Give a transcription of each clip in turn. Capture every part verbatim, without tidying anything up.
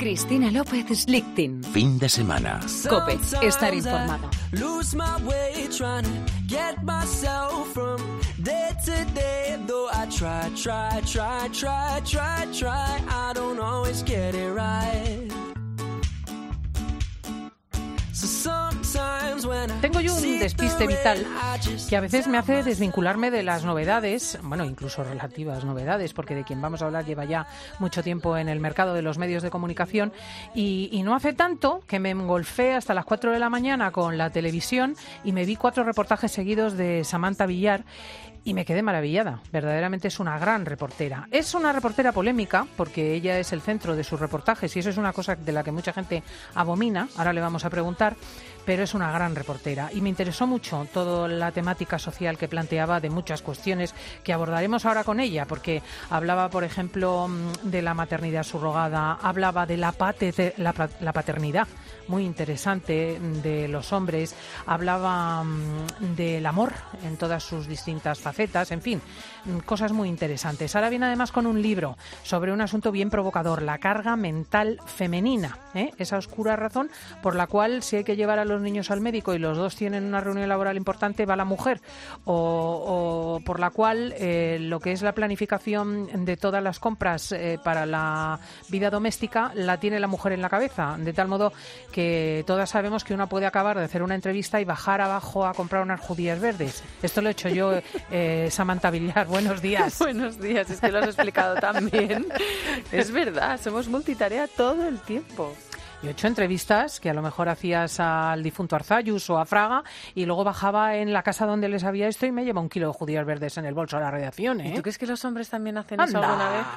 Cristina López Slichting. Fin de semana. COPE. Estar informado. Tengo yo un despiste vital que a veces me hace desvincularme de las novedades, bueno, incluso relativas novedades, porque de quien vamos a hablar lleva ya mucho tiempo en el mercado de los medios de comunicación y, y no hace tanto que me engolfé hasta las cuatro de la mañana con la televisión y me vi cuatro reportajes seguidos de Samantha Villar. Y me quedé maravillada. Verdaderamente es una gran reportera. Es una reportera polémica porque ella es el centro de sus reportajes y eso es una cosa de la que mucha gente abomina. Ahora le vamos a preguntar, pero es una gran reportera. Y me interesó mucho toda la temática social que planteaba de muchas cuestiones que abordaremos ahora con ella, porque hablaba, por ejemplo, de la maternidad subrogada, hablaba de la, pate, la, la paternidad, muy interesante, de los hombres, hablaba del amor en todas sus distintas facetas, en fin, cosas muy interesantes. Ahora viene además con un libro sobre un asunto bien provocador, la carga mental femenina, ¿eh? Esa oscura razón por la cual si hay que llevar a los niños al médico y los dos tienen una reunión laboral importante, va la mujer, o, o por la cual eh, lo que es la planificación de todas las compras eh, para la vida doméstica la tiene la mujer en la cabeza, de tal modo que todas sabemos que una puede acabar de hacer una entrevista y bajar abajo a comprar unas judías verdes. Esto lo he hecho yo, eh, Samantha Villar. Buenos días. Buenos días, es que lo has explicado tan bien. Es verdad, somos multitarea todo el tiempo. Yo he hecho entrevistas que a lo mejor hacías al difunto Arzayus o a Fraga y luego bajaba en la casa donde les había esto y me lleva un kilo de judías verdes en el bolso a la redacción, ¿eh? ¿Y tú crees que los hombres también hacen ¡Anda! eso alguna vez?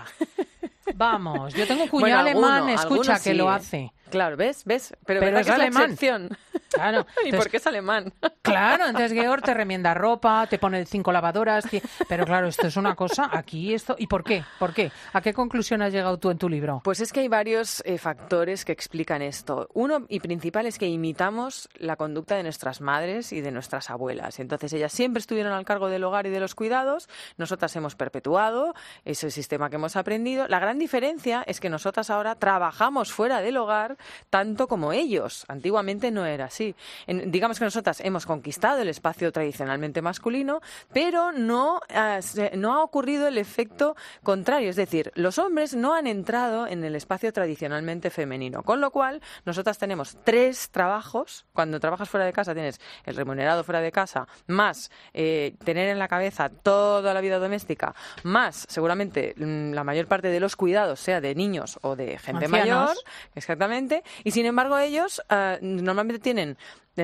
Vamos, yo tengo un cuñado bueno, alguno, alemán, escucha, que sí, lo ¿eh? hace. Claro, ¿ves? ¿Ves? Pero, Pero ¿verdad es que es alemán. la excepción? Claro. ¿Y Entonces, por qué es alemán? Claro, entonces Georg te remienda ropa, te pone cinco lavadoras, t- pero claro, esto es una cosa, aquí esto... ¿Y por qué? ¿Por qué? ¿A qué conclusión has llegado tú en tu libro? Pues es que hay varios eh, factores que explican esto. Uno y principal es que imitamos la conducta de nuestras madres y de nuestras abuelas. Entonces ellas siempre estuvieron al cargo del hogar y de los cuidados, nosotras hemos perpetuado ese sistema que hemos aprendido. La gran diferencia es que nosotras ahora trabajamos fuera del hogar tanto como ellos. Antiguamente no era así. En, digamos que nosotras hemos conquistado el espacio tradicionalmente masculino, pero no, eh, no ha ocurrido el efecto contrario. Es decir, los hombres no han entrado en el espacio tradicionalmente femenino. Con lo cual, nosotras tenemos tres trabajos. Cuando trabajas fuera de casa tienes el remunerado fuera de casa, más eh, tener en la cabeza toda la vida doméstica, más seguramente la mayor parte de los cuidados, sea de niños o de gente Ancianos. mayor, exactamente, y sin embargo ellos uh, normalmente tienen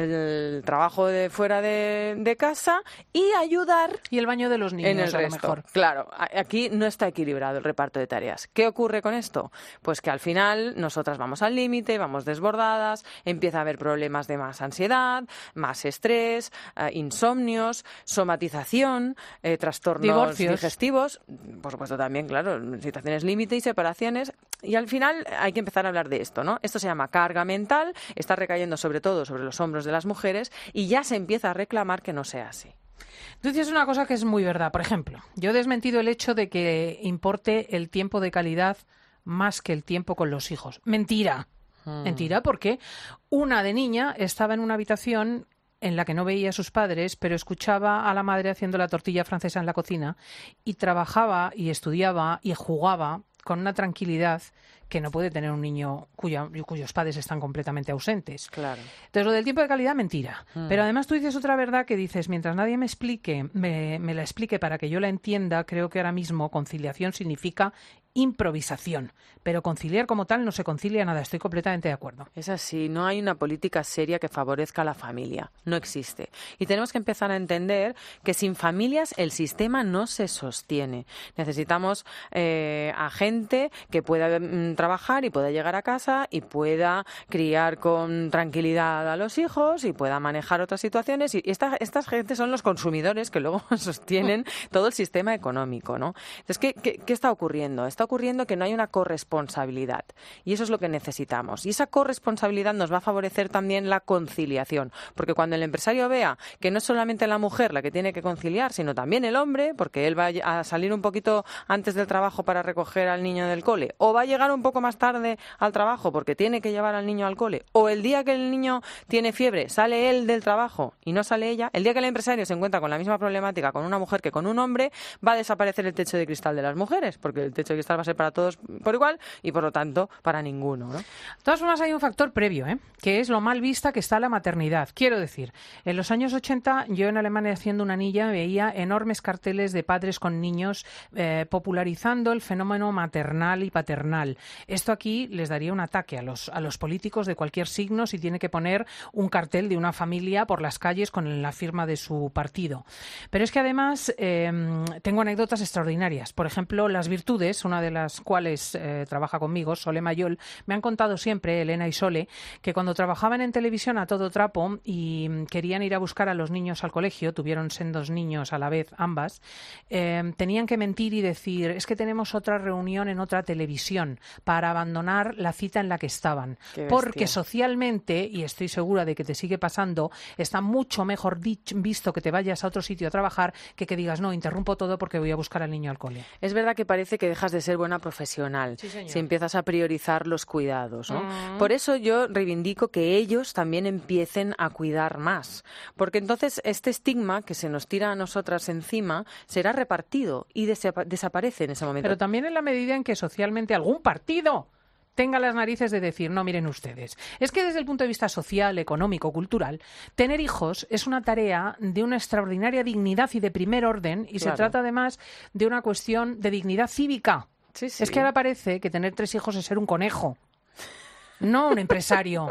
el trabajo de fuera de, de casa y ayudar Y el baño de los niños, en el a lo resto. mejor. Claro, a- aquí no está equilibrado el reparto de tareas. ¿Qué ocurre con esto? Pues que al final nosotras vamos al límite, vamos desbordadas, empieza a haber problemas de más ansiedad, más estrés, eh, insomnios, somatización, eh, trastornos Divorcios. digestivos, por supuesto también, claro, situaciones límite y separaciones. Y al final hay que empezar a hablar de esto, ¿no? Esto se llama carga mental, está recayendo sobre todo sobre los hombros de las mujeres y ya se empieza a reclamar que no sea así. Tú dices una cosa que es muy verdad. Por ejemplo, yo he desmentido el hecho de que importe el tiempo de calidad más que el tiempo con los hijos. Mentira. Hmm. Mentira, porque una de niña estaba en una habitación en la que no veía a sus padres, pero escuchaba a la madre haciendo la tortilla francesa en la cocina y trabajaba y estudiaba y jugaba con una tranquilidad que no puede tener un niño cuya, cuyos padres están completamente ausentes. Claro. Entonces, lo del tiempo de calidad, mentira. Mm. Pero además tú dices otra verdad que dices, mientras nadie me explique, me, me la explique para que yo la entienda, creo que ahora mismo conciliación significa improvisación. Pero conciliar como tal no se concilia nada. Estoy completamente de acuerdo. Es así, no hay una política seria que favorezca a la familia. No existe. Y tenemos que empezar a entender que sin familias el sistema no se sostiene. Necesitamos eh, a gente que pueda mm, trabajar y pueda llegar a casa y pueda criar con tranquilidad a los hijos y pueda manejar otras situaciones. Y esta, estas gente son los consumidores que luego sostienen todo el sistema económico, ¿no? Entonces, ¿qué, qué, qué está ocurriendo? Está está ocurriendo que no hay una corresponsabilidad. Y eso es lo que necesitamos. Y esa corresponsabilidad nos va a favorecer también la conciliación. Porque cuando el empresario vea que no es solamente la mujer la que tiene que conciliar, sino también el hombre, porque él va a salir un poquito antes del trabajo para recoger al niño del cole, o va a llegar un poco más tarde al trabajo porque tiene que llevar al niño al cole, o el día que el niño tiene fiebre sale él del trabajo y no sale ella, el día que el empresario se encuentra con la misma problemática con una mujer que con un hombre, va a desaparecer el techo de cristal de las mujeres, porque el techo de cristal va a ser para todos por igual y por lo tanto para ninguno, ¿no? De todas formas hay un factor previo, ¿eh? Que es lo mal vista que está la maternidad. Quiero decir, en los años ochenta yo en Alemania haciendo una anilla veía enormes carteles de padres con niños eh, popularizando el fenómeno maternal y paternal. Esto aquí les daría un ataque a los, a los políticos de cualquier signo si tiene que poner un cartel de una familia por las calles con la firma de su partido. Pero es que además eh, tengo anécdotas extraordinarias. Por ejemplo, las virtudes, una de las cuales eh, trabaja conmigo, Sole Mayol, me han contado siempre, Elena y Sole, que cuando trabajaban en televisión a todo trapo y querían ir a buscar a los niños al colegio, tuvieron sendos niños a la vez ambas, eh, tenían que mentir y decir, es que tenemos otra reunión en otra televisión para abandonar la cita en la que estaban. Porque socialmente, y estoy segura de que te sigue pasando, está mucho mejor dicho, visto que te vayas a otro sitio a trabajar que que digas, no, interrumpo todo porque voy a buscar al niño al cole. Es verdad que parece que dejas de ser buena profesional sí, señor. Si empiezas a priorizar los cuidados, ¿no? Mm. Por eso yo reivindico que ellos también empiecen a cuidar más, porque entonces este estigma que se nos tira a nosotras encima será repartido y desa- desaparece en ese momento. Pero también en la medida en que socialmente algún partido tenga las narices de decir, no, miren ustedes. Es que desde el punto de vista social, económico, cultural, tener hijos es una tarea de una extraordinaria dignidad y de primer orden, y Claro. se trata además de una cuestión de dignidad cívica. Sí, sí. Es que ahora parece que tener tres hijos es ser un conejo, no un empresario.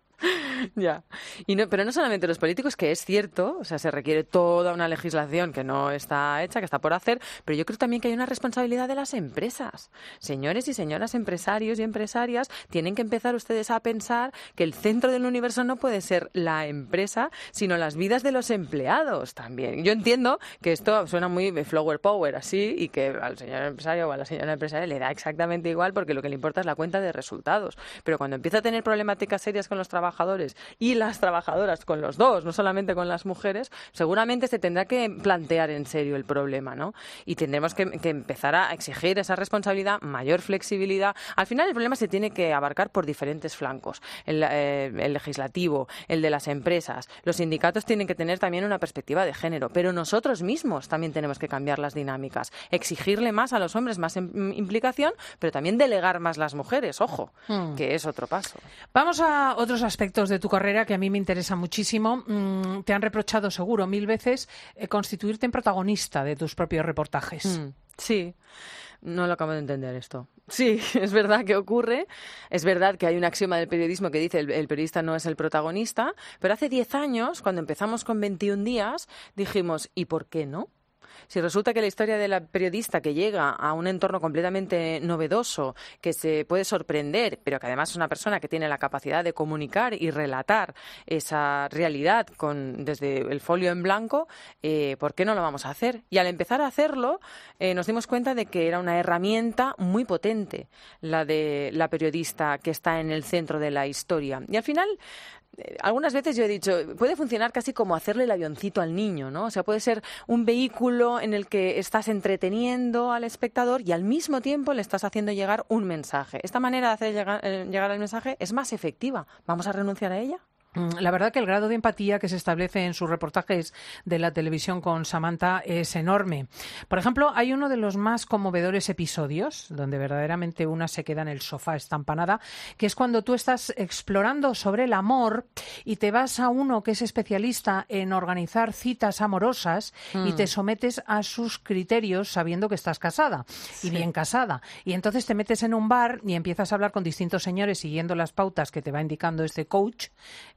Ya. Y no, pero no solamente los políticos, que es cierto, o sea, se requiere toda una legislación que no está hecha, que está por hacer, pero yo creo también que hay una responsabilidad de las empresas. Señores y señoras empresarios y empresarias, tienen que empezar ustedes a pensar que el centro del universo no puede ser la empresa, sino las vidas de los empleados también. Yo entiendo que esto suena muy flower power así y que al señor empresario o a la señora empresaria le da exactamente igual porque lo que le importa es la cuenta de resultados. Pero cuando empieza a tener problemáticas serias con los trabajadores y las trabajadoras con los dos, no solamente con las mujeres, seguramente se tendrá que plantear en serio el problema, ¿no? Y tendremos que, que empezar a exigir esa responsabilidad, mayor flexibilidad. Al final el problema se tiene que abarcar por diferentes flancos. El, eh, el legislativo, el de las empresas, los sindicatos tienen que tener también una perspectiva de género, pero nosotros mismos también tenemos que cambiar las dinámicas, exigirle más a los hombres, más em, implicación, pero también delegar más las mujeres, ojo, mm. que es otro paso. Vamos a otros aspectos de tu carrera que a mí me interesa muchísimo. Mm, te han reprochado seguro mil veces eh, constituirte en protagonista de tus propios reportajes. Mm, sí. No lo acabo de entender esto. Sí, es verdad que ocurre. Es verdad que hay un axioma del periodismo que dice el, el periodista no es el protagonista, pero hace diez años, cuando empezamos con veintiún días, dijimos, ¿y por qué no? Si resulta que la historia de la periodista que llega a un entorno completamente novedoso, que se puede sorprender, pero que además es una persona que tiene la capacidad de comunicar y relatar esa realidad con, desde el folio en blanco, eh, ¿por qué no lo vamos a hacer? Y al empezar a hacerlo, eh, nos dimos cuenta de que era una herramienta muy potente, la de la periodista que está en el centro de la historia. Y al final, algunas veces yo he dicho, puede funcionar casi como hacerle el avioncito al niño, ¿no? O sea, puede ser un vehículo en el que estás entreteniendo al espectador y al mismo tiempo le estás haciendo llegar un mensaje. Esta manera de hacer llegar, eh, llegar el mensaje es más efectiva. ¿Vamos a renunciar a ella? La verdad que el grado de empatía que se establece en sus reportajes de la televisión con Samantha es enorme. Por ejemplo, hay uno de los más conmovedores episodios, donde verdaderamente una se queda en el sofá estampanada, que es cuando tú estás explorando sobre el amor y te vas a uno que es especialista en organizar citas amorosas mm. y te sometes a sus criterios sabiendo que estás casada sí. y bien casada. Y entonces te metes en un bar y empiezas a hablar con distintos señores siguiendo las pautas que te va indicando este coach,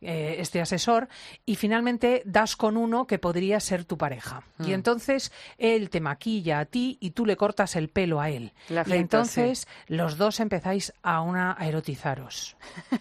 eh, este asesor, y finalmente das con uno que podría ser tu pareja. Mm. Y entonces él te maquilla a ti y tú le cortas el pelo a él. La y entonces sí. los dos empezáis a una a erotizaros.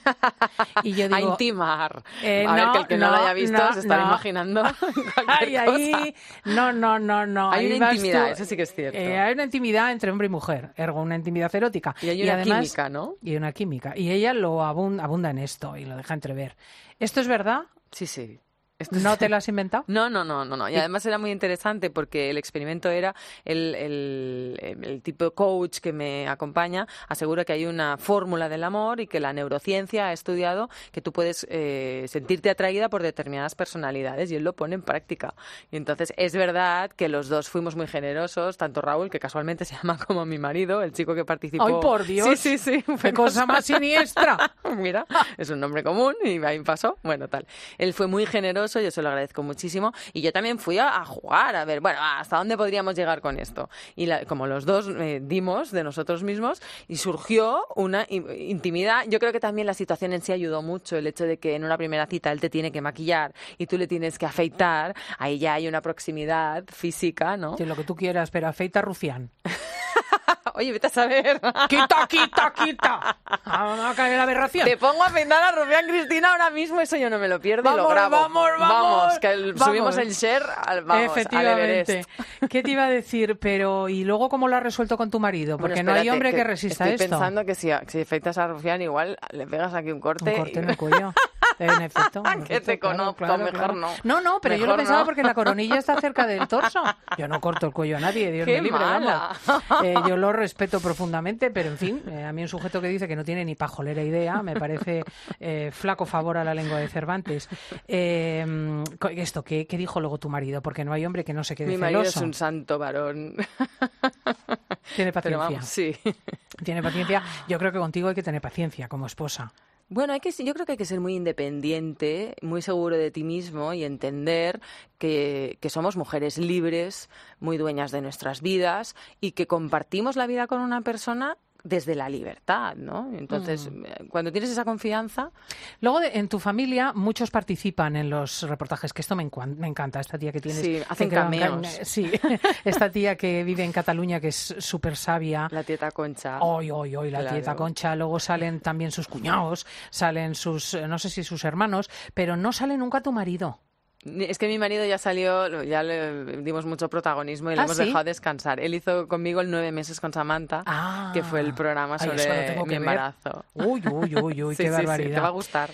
Y yo digo, a intimar. Eh, a no, ver, que el que no, no lo haya visto no, se estará no. imaginando Ay, cualquier ahí, cosa. No, no, no, no. Hay ahí una vas intimidad, tú. eso sí que es cierto. Eh, hay una intimidad entre hombre y mujer, ergo una intimidad erótica. Y hay una además, química, ¿no? Y una química. Y ella lo abunda, abunda en esto y lo deja entrever. ¿Esto es verdad? Sí, sí. Esto ¿No te lo has inventado? No, no, no, no, no. Y además era muy interesante porque el experimento era el, el, el tipo de coach que me acompaña asegura que hay una fórmula del amor y que la neurociencia ha estudiado que tú puedes eh, sentirte atraída por determinadas personalidades y él lo pone en práctica. Y entonces es verdad que los dos fuimos muy generosos, tanto Raúl, que casualmente se llama como mi marido, el chico que participó. ¡Ay, por Dios! Sí, sí, sí. ¡Qué cosa más siniestra! Mira, es un nombre común y ahí pasó. Bueno, tal. Él fue muy generoso, yo se lo agradezco muchísimo y yo también fui a, a jugar, a ver, bueno, hasta dónde podríamos llegar con esto. Y la, como los dos eh, dimos de nosotros mismos y surgió una in- intimidad, yo creo que también la situación en sí ayudó mucho, el hecho de que en una primera cita él te tiene que maquillar y tú le tienes que afeitar, ahí ya hay una proximidad física, ¿no? Sí, lo que tú quieras, pero afeita rufián. Oye, vete a saber. ¡Quita, quita, quita! Vamos a caer la aberración. Te pongo a peinar a Rufián Cristina ahora mismo, eso yo no me lo pierdo vamos, y lo grabo. Vamos, vamos, vamos. que el, vamos. subimos el share al, vamos, Efectivamente. Al ¿Qué te iba a decir? Pero, ¿y luego cómo lo has resuelto con tu marido? Porque bueno, no hay hombre que, que resista estoy esto. Estoy pensando que si, si afeitas a Rufián igual le pegas aquí un corte. Un corte y... en el cuello. En efecto. En que efecto, te claro, conozco, claro, mejor claro. no. No, no, pero mejor yo lo pensaba no. porque la coronilla está cerca del torso. Yo no corto el cuello a nadie, Dios Qué me libre, mala. vamos. Eh, yo lo respeto profundamente, pero en fin, eh, a mí un sujeto que dice que no tiene ni pajolera idea me parece eh, flaco favor a la lengua de Cervantes. Eh, esto, ¿qué, ¿qué dijo luego tu marido? Porque no hay hombre que no se quede Mi marido celoso. es un santo varón. Tiene paciencia. Vamos, sí. Tiene paciencia. Yo creo que contigo hay que tener paciencia como esposa. Bueno, hay que, yo creo que hay que ser muy independiente, muy seguro de ti mismo y entender que, que somos mujeres libres, muy dueñas de nuestras vidas y que compartimos la vida con una persona desde la libertad, ¿no? Entonces, mm. cuando tienes esa confianza... Luego, de, en tu familia, muchos participan en los reportajes, que esto me, encu- me encanta, esta tía que tienes... Sí, hacen que cameos. Sí, esta tía que vive en Cataluña, que es súper sabia. La tieta Concha. Hoy, hoy, hoy, la claro. tieta Concha. Luego salen también sus cuñados, salen sus, no sé si sus hermanos, pero no sale nunca tu marido. Es que mi marido ya salió, ya le dimos mucho protagonismo y le ¿Ah, hemos sí? dejado descansar. Él hizo conmigo el nueve meses con Samantha, Ah, que fue el programa ay, sobre eso lo tengo mi que ver. embarazo. Uy, uy, uy, uy, sí, qué sí, barbaridad. Sí, te va a gustar.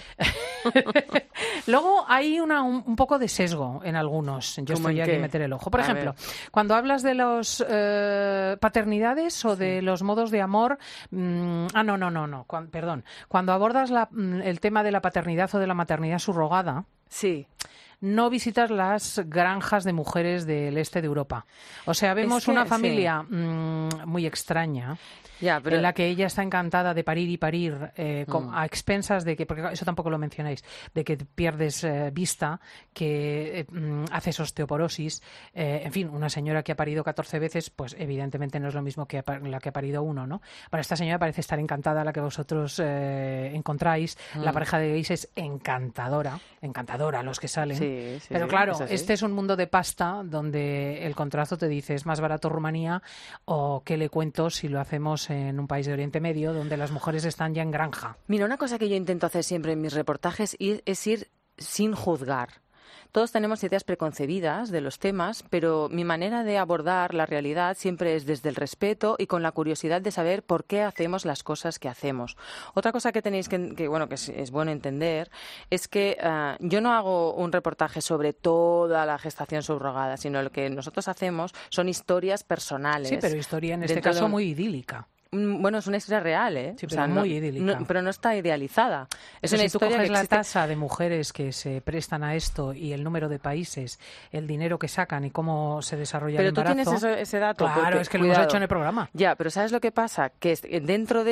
Luego hay una, un, un poco de sesgo en algunos. Yo estoy aquí a meter el ojo. Por a ejemplo, ver. cuando hablas de las eh, paternidades o de sí. los modos de amor... Mmm, ah, no, no, no, no. Cuando, perdón. Cuando abordas la, el tema de la paternidad o de la maternidad subrogada... Sí. No visitas las granjas de mujeres del este de Europa. O sea, vemos es que, una familia sí. mmm, muy extraña. Ya, pero... en la que ella está encantada de parir y parir eh, con, mm. a expensas de que, porque eso tampoco lo mencionáis, de que pierdes eh, vista, que eh, mm, haces osteoporosis, eh, en fin, una señora que ha parido catorce veces, pues evidentemente no es lo mismo que la que ha parido uno, ¿no? Para esta señora parece estar encantada, la que vosotros eh, encontráis, mm. la pareja de gays es encantadora, encantadora los que salen, sí, sí, pero sí, claro, es este es un mundo de pasta donde el contrato te dice es más barato Rumanía o qué le cuento si lo hacemos en un país de Oriente Medio donde las mujeres están ya en granja. Mira, una cosa que yo intento hacer siempre en mis reportajes es ir sin juzgar. Todos tenemos ideas preconcebidas de los temas, pero mi manera de abordar la realidad siempre es desde el respeto y con la curiosidad de saber por qué hacemos las cosas que hacemos. Otra cosa que tenéis que, que bueno, que es, es bueno entender, es que uh, yo no hago un reportaje sobre toda la gestación subrogada, sino lo que nosotros hacemos son historias personales. Sí, pero historia en este caso de un... muy idílica. Bueno, es una historia real, ¿eh? Sí, pero o sea, muy no, idílica. No, pero no está idealizada. Es pero una si tú historia coges que la existe... tasa de mujeres que se prestan a esto y el número de países, el dinero que sacan y cómo se desarrolla pero el embarazo... Pero tú tienes eso, ese dato. Claro, porque, es que cuidado. lo hemos hecho en el programa. Ya, pero ¿sabes lo que pasa? Que dentro de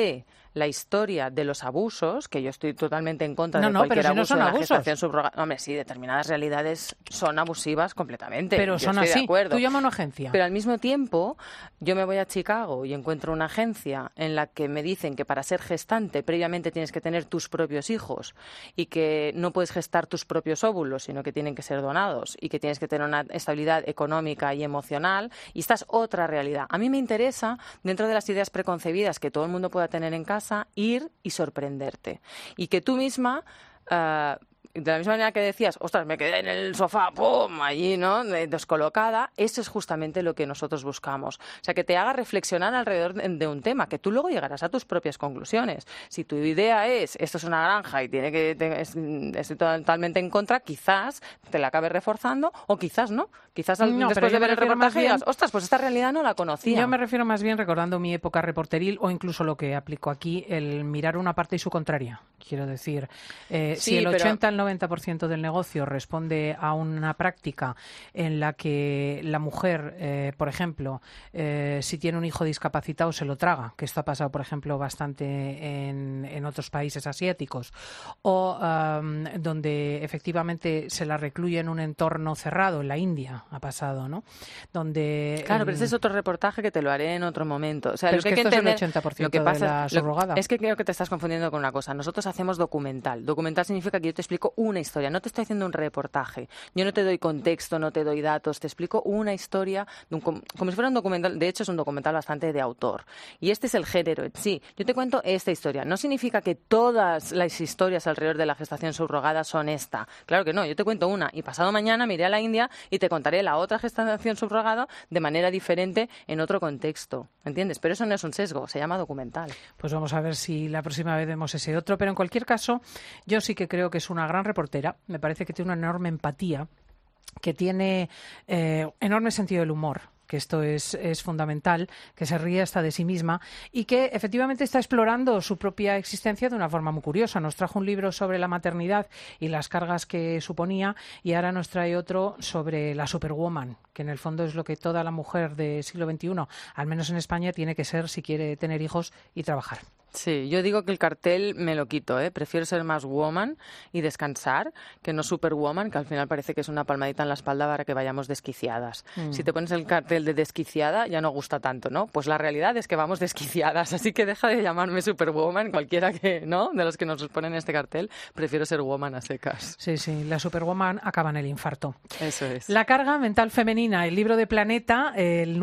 la historia de los abusos, que yo estoy totalmente en contra no, de no, cualquier pero si abuso no son de la abusos. gestación subrogada. Hombre, sí, determinadas realidades son abusivas completamente. Pero yo son estoy así. de acuerdo. Tú llamas a una agencia. Pero al mismo tiempo, yo me voy a Chicago y encuentro una agencia en la que me dicen que para ser gestante previamente tienes que tener tus propios hijos y que no puedes gestar tus propios óvulos, sino que tienen que ser donados y que tienes que tener una estabilidad económica y emocional. Y esta es otra realidad. A mí me interesa, dentro de las ideas preconcebidas que todo el mundo pueda tener en casa, ir y sorprenderte. Y que tú misma... Uh, de la misma manera que decías, ostras, me quedé en el sofá, ¡pum!, allí, ¿no?, descolocada, eso es justamente lo que nosotros buscamos. O sea, que te haga reflexionar alrededor de un tema, que tú luego llegarás a tus propias conclusiones. Si tu idea es, esto es una granja y tiene que te, es, estoy totalmente en contra, quizás te la acabes reforzando o quizás no. Quizás al, no, después de ver el reportaje bien, digas, ostras, pues esta realidad no la conocía. Yo me refiero más bien, recordando mi época reporteril o incluso lo que aplico aquí, el mirar una parte y su contraria. Quiero decir, eh, sí, si el pero... ochenta al noventa por ciento del negocio responde a una práctica en la que la mujer, eh, por ejemplo, eh, si tiene un hijo discapacitado se lo traga, que esto ha pasado, por ejemplo, bastante en, en otros países asiáticos, o um, donde efectivamente se la recluye en un entorno cerrado, en la India ha pasado, ¿no? Donde Claro, el... pero ese es otro reportaje que te lo haré en otro momento. O sea, pero lo es que que, hay que esto entender, es el ochenta por ciento lo que pasa, de la subrogada. Lo, es que creo que te estás confundiendo con una cosa. Nosotros hacemos documental. Documental significa que yo te explico una historia. No te estoy haciendo un reportaje. Yo no te doy contexto, no te doy datos. Te explico una historia de un, como si fuera un documental. De hecho, es un documental bastante de autor. Y este es el género en sí. Yo te cuento esta historia. No significa que todas las historias alrededor de la gestación subrogada son esta. Claro que no. Yo te cuento una. Y pasado mañana me iré a la India y te contaré la otra gestación subrogada de manera diferente en otro contexto. ¿Entiendes? Pero eso no es un sesgo. Se llama documental. Pues vamos a ver si la próxima vez vemos ese otro. Pero en cualquier caso, yo sí que creo que es una gran reportera. Me parece que tiene una enorme empatía, que tiene eh, enorme sentido del humor, que esto es, es fundamental, que se ríe hasta de sí misma y que efectivamente está explorando su propia existencia de una forma muy curiosa. Nos trajo un libro sobre la maternidad y las cargas que suponía y ahora nos trae otro sobre la Superwoman, que en el fondo es lo que toda la mujer del siglo veintiuno, al menos en España, tiene que ser si quiere tener hijos y trabajar. Sí, yo digo que el cartel me lo quito, ¿eh? Prefiero ser más woman y descansar que no superwoman, que al final parece que es una palmadita en la espalda para que vayamos desquiciadas. Mm. Si te pones el cartel de desquiciada ya no gusta tanto, ¿no? Pues la realidad es que vamos desquiciadas, así que deja de llamarme superwoman, cualquiera que, ¿no?, de los que nos ponen este cartel, prefiero ser woman a secas. Sí, sí, la superwoman acaba en el infarto. Eso es. La carga mental femenina, el libro de Planeta, el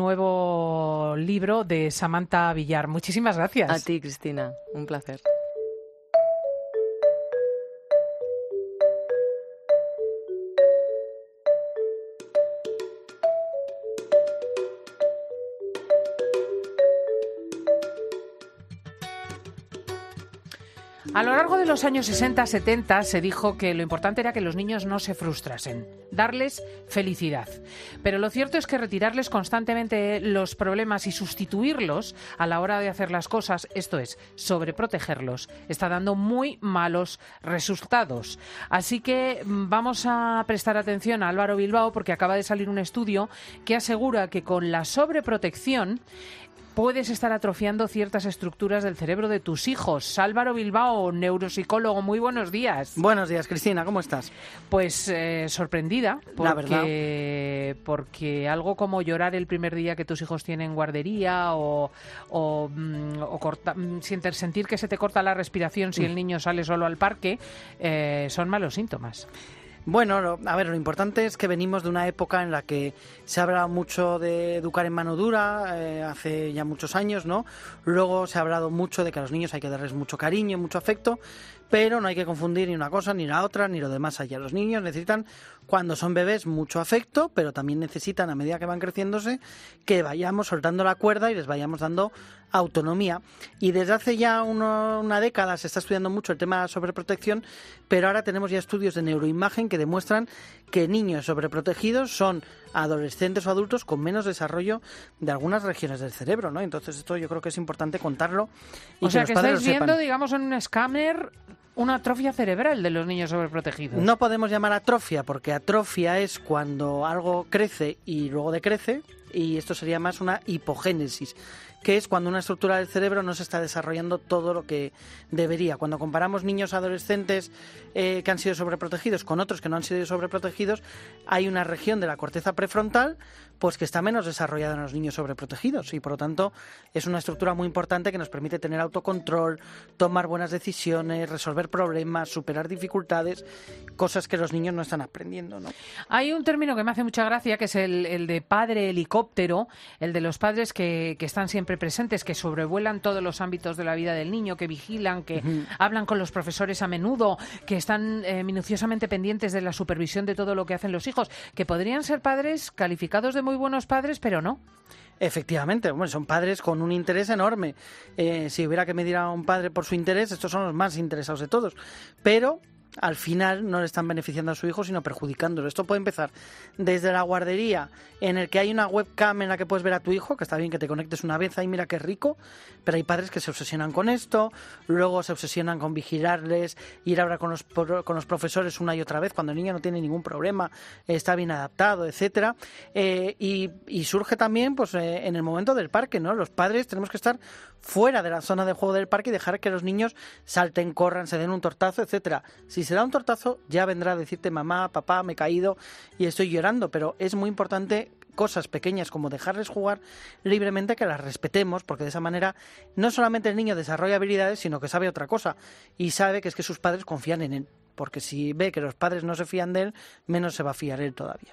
nuevo libro de Samantha Villar. Muchísimas gracias. A ti, Cristina. Un placer. A lo largo de los años sesenta setenta se dijo que lo importante era que los niños no se frustrasen, darles felicidad. Pero lo cierto es que retirarles constantemente los problemas y sustituirlos a la hora de hacer las cosas, esto es, sobreprotegerlos, está dando muy malos resultados. Así que vamos a prestar atención a Álvaro Bilbao porque acaba de salir un estudio que asegura que con la sobreprotección puedes estar atrofiando ciertas estructuras del cerebro de tus hijos. Álvaro Bilbao, neuropsicólogo, muy buenos días. Buenos días, Cristina, ¿cómo estás? Pues eh, sorprendida, porque, porque algo como llorar el primer día que tus hijos tienen guardería o, o, o corta, sentir que se te corta la respiración si el niño sale solo al parque, eh, son malos síntomas. Bueno, lo, a ver, lo importante es que venimos de una época en la que se ha hablado mucho de educar en mano dura, eh, hace ya muchos años, ¿no? Luego se ha hablado mucho de que a los niños hay que darles mucho cariño, mucho afecto, pero no hay que confundir ni una cosa ni la otra, ni lo demás allá. Los niños necesitan, cuando son bebés, mucho afecto, pero también necesitan, a medida que van creciéndose, que vayamos soltando la cuerda y les vayamos dando autonomía. Y desde hace ya uno, una década se está estudiando mucho el tema de la sobreprotección, pero ahora tenemos ya estudios de neuroimagen que demuestran que niños sobreprotegidos son adolescentes o adultos con menos desarrollo de algunas regiones del cerebro, ¿no? Entonces esto yo creo que es importante contarlo y o que sea, los que padres estáis lo viendo, sepan. digamos, en un escáner una atrofia cerebral de los niños sobreprotegidos. No podemos llamar atrofia, porque atrofia es cuando algo crece y luego decrece, y esto sería más una hipogénesis. que es cuando una estructura del cerebro no se está desarrollando todo lo que debería. Cuando comparamos niños adolescentes eh, que han sido sobreprotegidos con otros que no han sido sobreprotegidos, hay una región de la corteza prefrontal pues que está menos desarrollada en los niños sobreprotegidos y por lo tanto es una estructura muy importante que nos permite tener autocontrol, tomar buenas decisiones, resolver problemas, superar dificultades, cosas que los niños no están aprendiendo, ¿no? Hay un término que me hace mucha gracia que es el, el de padre helicóptero, el de los padres que, que están siempre presentes, que sobrevuelan todos los ámbitos de la vida del niño, que vigilan, que uh-huh. hablan con los profesores a menudo, que están eh, minuciosamente pendientes de la supervisión de todo lo que hacen los hijos, que podrían ser padres calificados de muy buenos padres, pero no. Efectivamente, bueno, son padres con un interés enorme. Eh, si hubiera que medir a un padre por su interés, estos son los más interesados de todos. Pero al final no le están beneficiando a su hijo, sino perjudicándolo. Esto puede empezar desde la guardería, en el que hay una webcam en la que puedes ver a tu hijo, que está bien que te conectes una vez, ahí mira qué rico, pero hay padres que se obsesionan con esto, luego se obsesionan con vigilarles, ir a hablar con los, con los profesores una y otra vez, cuando el niño no tiene ningún problema, está bien adaptado, etcétera. Eh, y, y surge también pues eh, en el momento del parque, ¿no? Los padres tenemos que estar fuera de la zona de juego del parque y dejar que los niños salten, corran, se den un tortazo, etcétera. Si se da un tortazo, ya vendrá a decirte mamá, papá, me he caído y estoy llorando, pero es muy importante cosas pequeñas como dejarles jugar libremente, que las respetemos, porque de esa manera no solamente el niño desarrolla habilidades, sino que sabe otra cosa y sabe que es que sus padres confían en él, porque si ve que los padres no se fían de él, menos se va a fiar él todavía.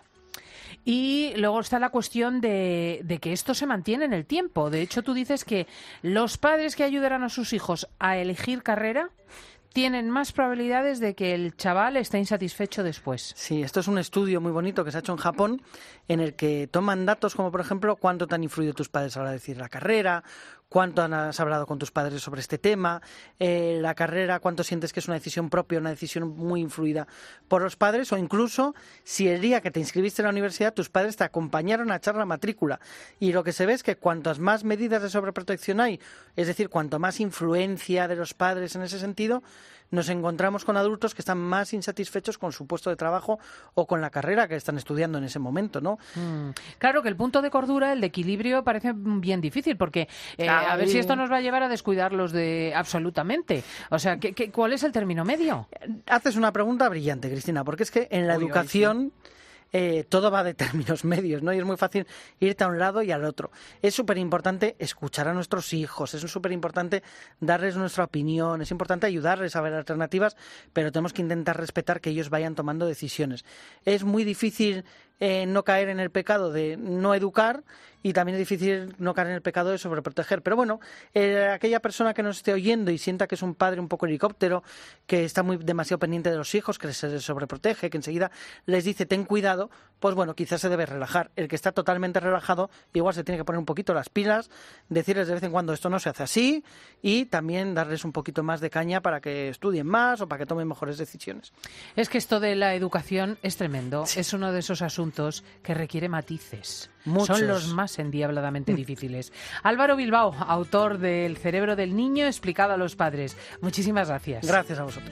Y luego está la cuestión de, de que esto se mantiene en el tiempo. De hecho, tú dices que los padres que ayudarán a sus hijos a elegir carrera tienen más probabilidades de que el chaval esté insatisfecho después. Sí, esto es un estudio muy bonito que se ha hecho en Japón, en el que toman datos como, por ejemplo, cuánto te han influido tus padres a la hora de decidir la carrera, cuánto has hablado con tus padres sobre este tema, eh, la carrera, cuánto sientes que es una decisión propia, una decisión muy influida por los padres, o incluso si el día que te inscribiste en la universidad tus padres te acompañaron a echar la matrícula. Y lo que se ve es que cuantas más medidas de sobreprotección hay, es decir, cuanto más influencia de los padres en ese sentido, nos encontramos con adultos que están más insatisfechos con su puesto de trabajo o con la carrera que están estudiando en ese momento, ¿no? Mm. Claro que el punto de cordura, el de equilibrio, parece bien difícil, porque eh, a ver si esto nos va a llevar a descuidarlos de absolutamente. O sea, ¿qué, qué, ¿cuál es el término medio? Haces una pregunta brillante, Cristina, porque es que en la uy, educación... Uy, sí. Eh, todo va de términos medios, ¿no? Y es muy fácil irte a un lado y al otro. Es súper importante escuchar a nuestros hijos, es súper importante darles nuestra opinión, es importante ayudarles a ver alternativas, pero tenemos que intentar respetar que ellos vayan tomando decisiones. Es muy difícil eh, no caer en el pecado de no educar y también es difícil no caer en el pecado de sobreproteger. Pero bueno, eh, aquella persona que nos esté oyendo y sienta que es un padre un poco helicóptero, que está muy demasiado pendiente de los hijos, que se sobreprotege, que enseguida les dice ten cuidado, pues bueno, quizás se debe relajar. El que está totalmente relajado igual se tiene que poner un poquito las pilas, decirles de vez en cuando esto no se hace así y también darles un poquito más de caña para que estudien más o para que tomen mejores decisiones. Es que esto de la educación es tremendo, sí. Es uno de esos asuntos que requiere matices. Muchos. Son los más endiabladamente difíciles. Álvaro Bilbao, autor de El cerebro del niño explicado a los padres. Muchísimas gracias. Gracias a vosotros.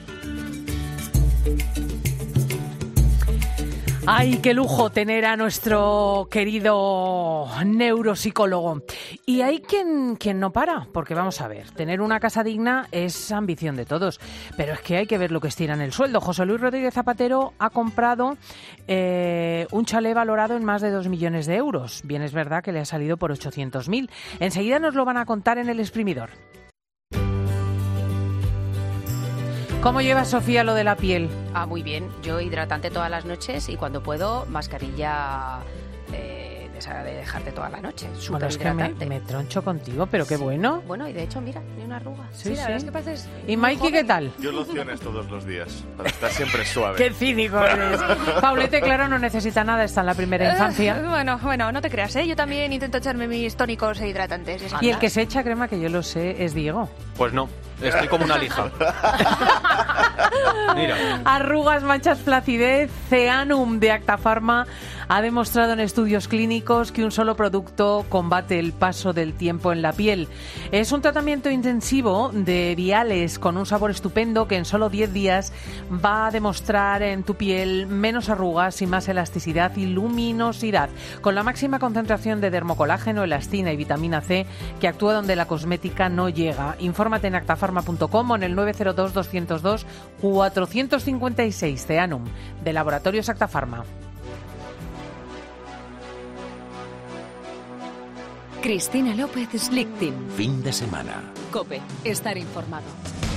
¡Ay, qué lujo tener a nuestro querido neuropsicólogo! Y hay quien, quien no para, porque vamos a ver, tener una casa digna es ambición de todos, pero es que hay que ver lo que estiran el sueldo. José Luis Rodríguez Zapatero ha comprado eh, un chalet valorado en más de dos millones de euros. Bien es verdad que le ha salido por ochocientos mil. Enseguida nos lo van a contar en El Exprimidor. ¿Cómo lleva Sofía lo de la piel? Ah, muy bien. Yo hidratante todas las noches y cuando puedo, mascarilla eh, de esa de dejarte toda la noche. Súper bueno, es hidratante. Que me, me troncho contigo, pero qué sí. bueno. Bueno, y de hecho, mira, ni una arruga. Sí, sí, la sí. verdad es que pareces ¿Y Mikey qué tal? Yo lociones todos los días, para estar siempre suave. ¡Qué cínico eres! Paulete, claro, no necesita nada, está en la primera infancia. Uh, bueno, bueno, no te creas, ¿eh? Yo también intento echarme mis tónicos e hidratantes. Eso. Y el que se echa crema, que yo lo sé, es Diego. Pues no, estoy como una lija. Mira. Arrugas, manchas, flacidez. Ceanum de Actafarma ha demostrado en estudios clínicos médicos que un solo producto combate el paso del tiempo en la piel. Es un tratamiento intensivo de viales con un sabor estupendo que en solo diez días va a demostrar en tu piel menos arrugas y más elasticidad y luminosidad, con la máxima concentración de dermocolágeno, elastina y vitamina C que actúa donde la cosmética no llega. Infórmate en actafarma punto com o en el nueve cero dos, dos cero dos, cuatro cinco seis. Ceanum, de Laboratorios Actafarma. Cristina López Slichting. Fin de semana. COPE. Estar informado.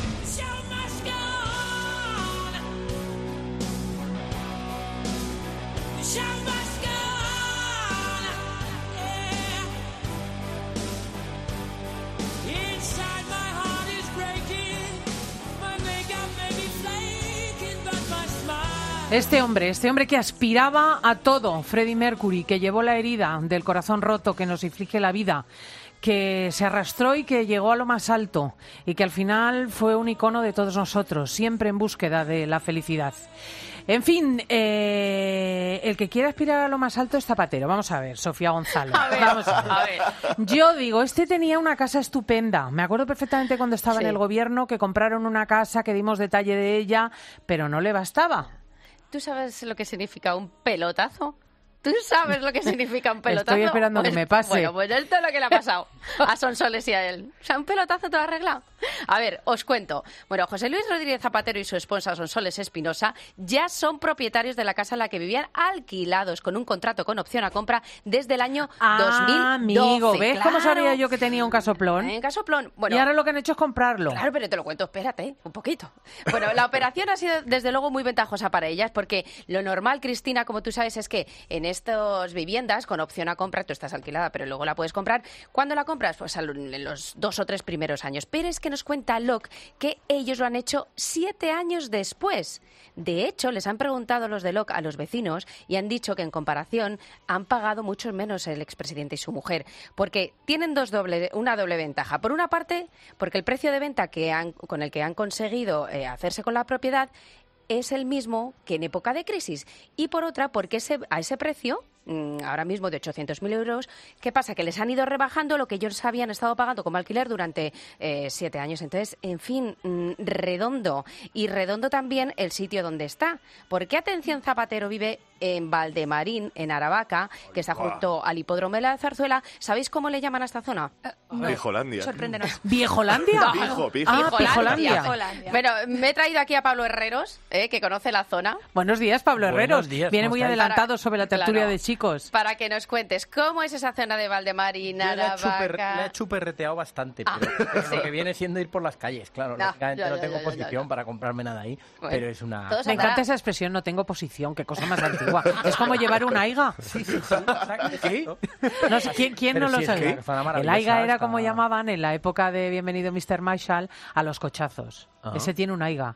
Este hombre, este hombre que aspiraba a todo, Freddie Mercury, que llevó la herida del corazón roto que nos inflige la vida, que se arrastró y que llegó a lo más alto y que al final fue un icono de todos nosotros, siempre en búsqueda de la felicidad. En fin, eh, el que quiere aspirar a lo más alto es Zapatero. Vamos a ver, Sofía González. A ver, Vamos a ver. a ver. Yo digo, este tenía una casa estupenda. Me acuerdo perfectamente cuando estaba Sí. en el gobierno que compraron una casa, que dimos detalle de ella, pero no le bastaba. ¿Tú sabes lo que significa un pelotazo? ¿Tú sabes lo que significa un pelotazo? Estoy esperando que Pues- me pase. Bueno, pues esto es lo que le ha pasado a Sonsoles y a él. O sea, un pelotazo todo arreglado. A ver, os cuento. Bueno, José Luis Rodríguez Zapatero y su esposa Sonsoles Espinosa ya son propietarios de la casa en la que vivían alquilados con un contrato con opción a compra desde el año dos mil Ah, doce. amigo, ¿ves claro. cómo sabía yo que tenía un casoplón? En casoplón. Bueno, Y ahora lo que han hecho es comprarlo. Claro, pero te lo cuento, espérate, un poquito. Bueno, la operación ha sido desde luego muy ventajosa para ellas porque lo normal, Cristina, como tú sabes, es que en estos viviendas con opción a compra, tú estás alquilada, pero luego la puedes comprar. ¿Cuándo la compras? Pues en los dos o tres primeros años. Pero es que nos cuenta Locke que ellos lo han hecho siete años después. De hecho, les han preguntado los de Locke a los vecinos y han dicho que en comparación han pagado mucho menos el expresidente y su mujer, porque tienen dos doble, una doble ventaja. Por una parte, porque el precio de venta que han, con el que han conseguido eh, hacerse con la propiedad es el mismo que en época de crisis. Y por otra, porque ese, a ese precio, mmm, ahora mismo de ochocientos mil euros, ¿qué pasa? Que les han ido rebajando lo que ellos habían estado pagando como alquiler durante eh, siete años. Entonces, en fin, mmm, redondo. Y redondo también el sitio donde está. Porque, atención, Zapatero vive en Valdemarín, en Aravaca, que está junto al hipódromo de la Zarzuela. ¿Sabéis cómo le llaman a esta zona? Vijolandia. Sorpréndenos. ¿Viejolandia? Pijo, pijo. Ah, Pijolandia. Holandia. Bueno, me he traído aquí a Pablo Herreros, eh, que conoce la zona. Buenos días, Pablo Buenos Herreros. días, Viene ¿cómo muy estáis? adelantado sobre la tertulia Claro. de chicos. Para que nos cuentes cómo es esa zona de Valdemarín, Yo le he, chuper- Aravaca. le he chuperreteado bastante, Ah, pero, pero sí. lo que viene siendo ir por las calles, claro. No, lógicamente ya, no ya, tengo ya, ya, posición ya. para comprarme nada ahí, Bueno, pero es una... todos Me Sandra. encanta esa expresión, no tengo posición, qué cosa más antigua. Es como llevar un aiga. Sí, sí, sí, exacto. ¿Sí? No sé, ¿quién, quién Pero no lo sí, es sabe? que zona El maravillosa, aiga era está- como llamaban en la época de Bienvenido mister Marshall a los cochazos. Ah. Ese tiene un aiga.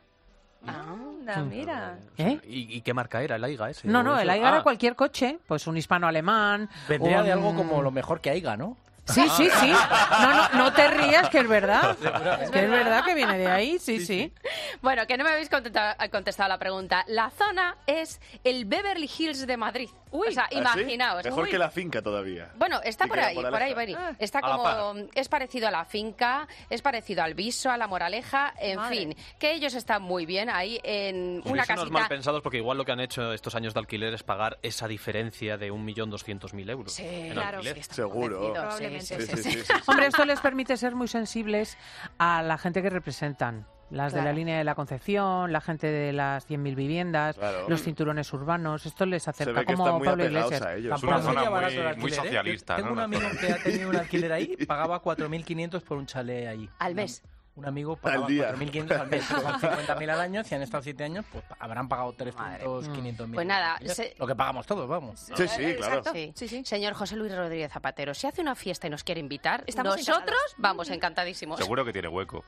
Anda, mira. ¿Eh? ¿Y, y qué marca era el Aiga ese? No, ¿O no, eso? el aiga Ah, era cualquier coche, pues un hispano-alemán. Vendría un- de algo como lo mejor que haya, ¿no? Sí, sí, sí. No, no, no te rías, que es verdad. Es que es verdad que viene de ahí, sí, sí. Bueno, que no me habéis contesta- contestado la pregunta. La zona es el Beverly Hills de Madrid. o sea, ¿Ah, sí? imaginaos. Mejor Uy. que la finca todavía. Bueno, está Y por que la ahí, por Moraleja. ahí, Bari. Ah, Está a la como, es parecido a la finca, es parecido al Viso, a la Moraleja, en Madre. fin, que ellos están muy bien ahí en una Hubiesen unos mal casita. pensados porque igual lo que han hecho estos años de alquiler es pagar esa diferencia de un millón doscientos mil euros. Sí, en claro, alquiler. sí, están Seguro. convencidos, Probablemente, sí, sí, Sí, sí, sí, sí. sí, sí. Hombre, esto les permite ser muy sensibles a la gente que representan. Las de la Claro. línea de la Concepción, la gente de las cien mil viviendas, Claro. los cinturones urbanos. Esto les Se acerca ve que como están muy Pablo apegados Iglesias. a ellos. Tampoco una sería zona barato muy- el muy alquiler, ¿eh? socialista, Tengo ¿no? un Una amigo zona. que ha tenido un alquiler ahí, pagaba cuatro mil quinientos por un chalet allí. Al mes. Un amigo pagaba Al día. cuatro mil quinientos al mes, son cincuenta mil al año, si han estado siete años, pues habrán pagado trescientos, quinientos mil. Pues nada, se- Lo que pagamos todos, vamos. Sí, sí, claro. Exacto. Sí. Sí, sí. Señor José Luis Rodríguez Zapatero, si hace una fiesta y nos quiere invitar, Estamos nosotros encantados. vamos encantadísimos. Seguro que tiene hueco.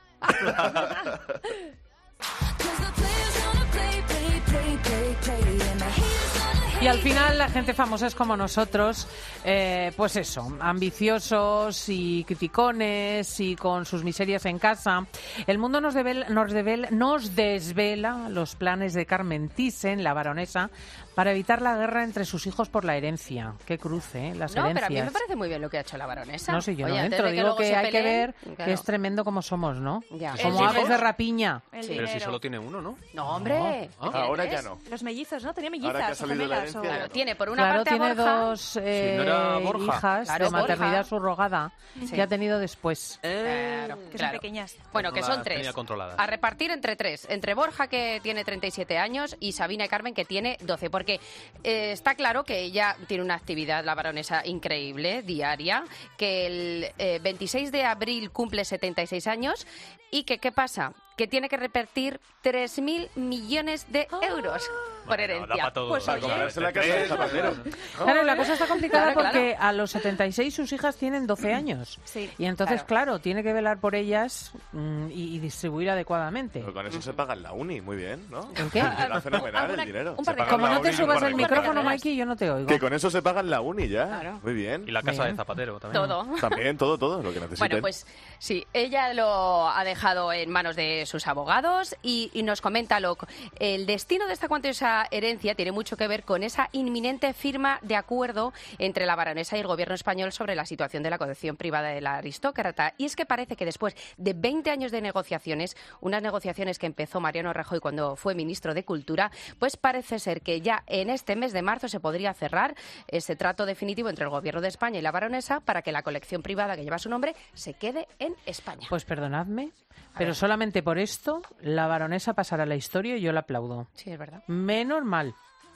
Y al final la gente famosa es como nosotros, eh, pues eso, ambiciosos y criticones y con sus miserias en casa. El mundo nos, devela, nos, devela, nos desvela los planes de Carmen Thyssen, la baronesa, para evitar la guerra entre sus hijos por la herencia. Qué cruce, ¿eh? Las no, herencias. pero a mí me parece muy bien lo que ha hecho la baronesa. No sé, yo Oye, no antes entro, de que digo luego que se hay que peleen, ver claro. que es tremendo como somos, ¿no? Ya. Como El aves de dinero. rapiña. El Pero si dinero. solo tiene uno, ¿no? No, hombre. Ah, ¿Tiene ahora tres? ya no. Los mellizos, ¿no? Tenía Ahora que ha mellizas o salido la gemelas. o- herencia, Claro, tiene por una Claro, parte a tiene Borja. dos eh, Sí, no era Borja. hijas Claro, de maternidad Borja. subrogada Sí. que ha tenido después. Claro, Que son claro. pequeñas. Bueno, que No son las tres. tenía controladas. A repartir entre tres. Entre Borja, que tiene treinta y siete años, y Sabina y Carmen, que tiene doce. Porque eh, está claro que ella tiene una actividad, la baronesa, increíble, diaria, que el eh, veintiséis de abril cumple setenta y seis años y que, ¿qué pasa? Que tiene que repartir tres mil millones de euros por Bueno, herencia. da pa' todo. Pues Para oye, comprarse la casa de Zapatero. Claro, la cosa está complicada Claro, porque a los setenta y seis sus hijas tienen doce años. Sí. Y entonces, Claro. claro, tiene que velar por ellas mm, y, y distribuir adecuadamente. Pero con eso se paga en la uni, muy bien, ¿no? ¿El qué? Era fenomenal Alguna- el dinero. un Se par de- paga en Como la no te uni y un subas par de el cosas. micrófono, Mikey, yo no te oigo. Que con eso se paga en la uni ya. Claro. Muy bien. Y la casa Bien. de Zapatero también. todo. También, todo, todo, lo que necesiten. Bueno, pues sí, ella lo ha dejado en manos de sus abogados y, y nos comenta lo, el destino de esta cuantiosa herencia tiene mucho que ver con esa inminente firma de acuerdo entre la baronesa y el gobierno español sobre la situación de la colección privada de la aristócrata. Y es que parece que después de veinte años de negociaciones, unas negociaciones que empezó Mariano Rajoy cuando fue ministro de Cultura, pues parece ser que ya en este mes de marzo se podría cerrar ese trato definitivo entre el gobierno de España y la baronesa para que la colección privada que lleva su nombre se quede en España. Pues perdonadme, A pero ver. solamente por esto la baronesa pasará a la historia y yo la aplaudo. Sí, es verdad. Menos mal.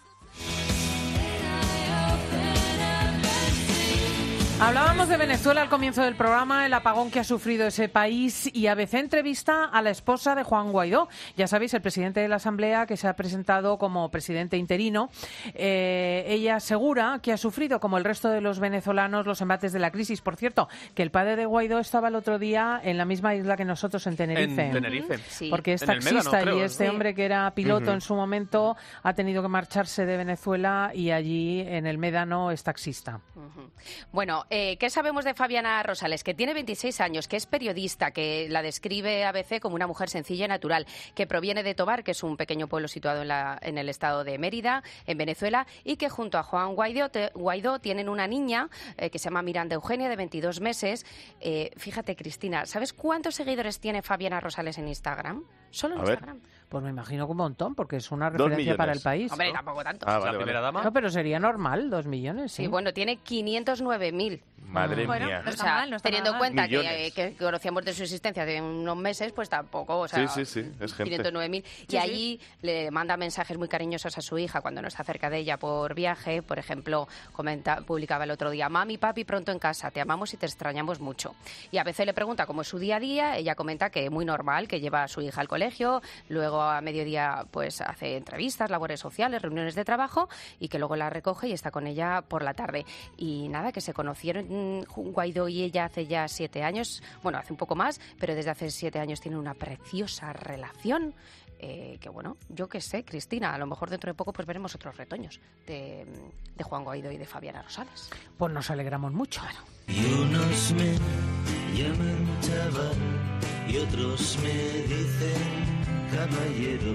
Hablábamos de Venezuela al comienzo del programa, el apagón que ha sufrido ese país, y A B C entrevista a la esposa de Juan Guaidó. Ya sabéis, el presidente de la Asamblea, que se ha presentado como presidente interino. Eh, ella asegura que ha sufrido, como el resto de los venezolanos, los embates de la crisis. Por cierto, que el padre de Guaidó estaba el otro día en la misma isla que nosotros, en Tenerife. En Tenerife. Sí. Porque es En el taxista Médano, creo, y ¿no? este Sí. hombre que era piloto Ujú. en su momento ha tenido que marcharse de Venezuela y allí en el Médano es taxista. Ujú. Bueno, eh, ¿qué sabemos de Fabiana Rosales? Que tiene veintiséis años, que es periodista, que la describe A B C como una mujer sencilla y natural, que proviene de Tobar, que es un pequeño pueblo situado en, la, en el estado de Mérida, en Venezuela, y que junto a Juan Guaidó, te- Guaidó tienen una niña eh, que se llama Miranda Eugenia, de veintidós meses. Eh, fíjate, Cristina, ¿sabes cuántos seguidores tiene Fabiana Rosales en Instagram? Solo en A ver. Instagram. Pues me imagino que un montón, porque es una Dos referencia para el millones. país. Hombre, tampoco tanto. Ah, la vale, primera vale. dama. No, pero sería normal, dos millones, sí. Sí, bueno, tiene quinientos nueve mil. Madre Bueno, mía. no O está sea, mal, no está teniendo en nada mal. cuenta que, Millones. que conocíamos de su existencia hace unos meses, pues tampoco, o sea, Sí, sí, sí, es gente. quinientos nueve mil. Sí, Y sí. allí le manda mensajes muy cariñosos a su hija cuando no está cerca de ella por viaje. Por ejemplo, comenta, publicaba el otro día: mami, papi, pronto en casa, te amamos y te extrañamos mucho. Y a veces le pregunta cómo es su día a día. Ella comenta que muy normal, que lleva a su hija al colegio, luego a mediodía pues hace entrevistas, labores sociales, reuniones de trabajo, y que luego la recoge y está con ella por la tarde. Y nada, que se conocieron mm, Guaidó y ella hace ya siete años, bueno, hace un poco más, pero desde hace siete años tienen una preciosa relación. Eh, que bueno, yo qué sé, Cristina, a lo mejor dentro de poco pues veremos otros retoños de, de Juan Guaidó y de Fabiana Rosales. Pues nos alegramos mucho. Y unos me llaman chaval y otros me dicen caballero.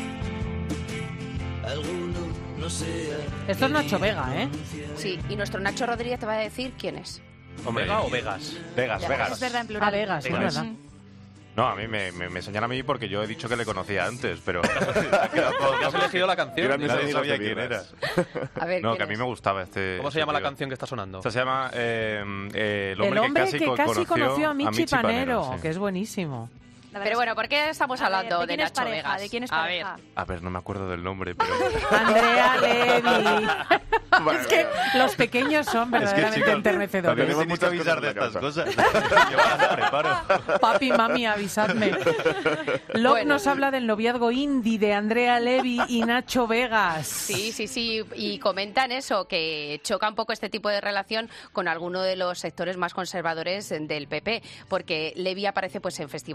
Alguno no sea. Esto es Nacho Vega, ¿eh? Sí, y nuestro Nacho Rodríguez te va a decir quién es. ¿Omega o Vegas? Vegas, Ya, Vegas. Es verdad, en A plural. Vegas, es Vegas. verdad. No, a mí me, me, me señala a mí porque yo he dicho que le conocía antes, pero Has elegido la canción. Grandes nadie amigos sabía de quién era. birras. A ver, No, ¿quién que a mí es? me gustaba este... ¿Cómo se este llama la tío. canción que está sonando? Esta se llama eh, eh, El El hombre, hombre que casi, que co- casi conoció a Michi Michi Panero, sí. que es buenísimo. La verdad Pero es bueno, ¿por qué estamos que- a ver, hablando ¿de de, quién es Nacho pareja? Vegas? ¿De quién es A pareja? ver, A ver, no me acuerdo del nombre, pero... Andrea Levy. Bueno, Es que los pequeños son verdaderamente chicos, enternecedores. tenemos Tenemos mucho muchas avisar de cosas en estas la cosas. Yo me las preparo. Papi, mami, avisadme. Locke Bueno. nos habla del noviazgo indie de Andrea Levy y Nacho Vegas. sí, sí, sí, y comentan eso, que choca un poco este tipo de relación con alguno de los sectores más conservadores del P P, porque Levy aparece pues en festivales de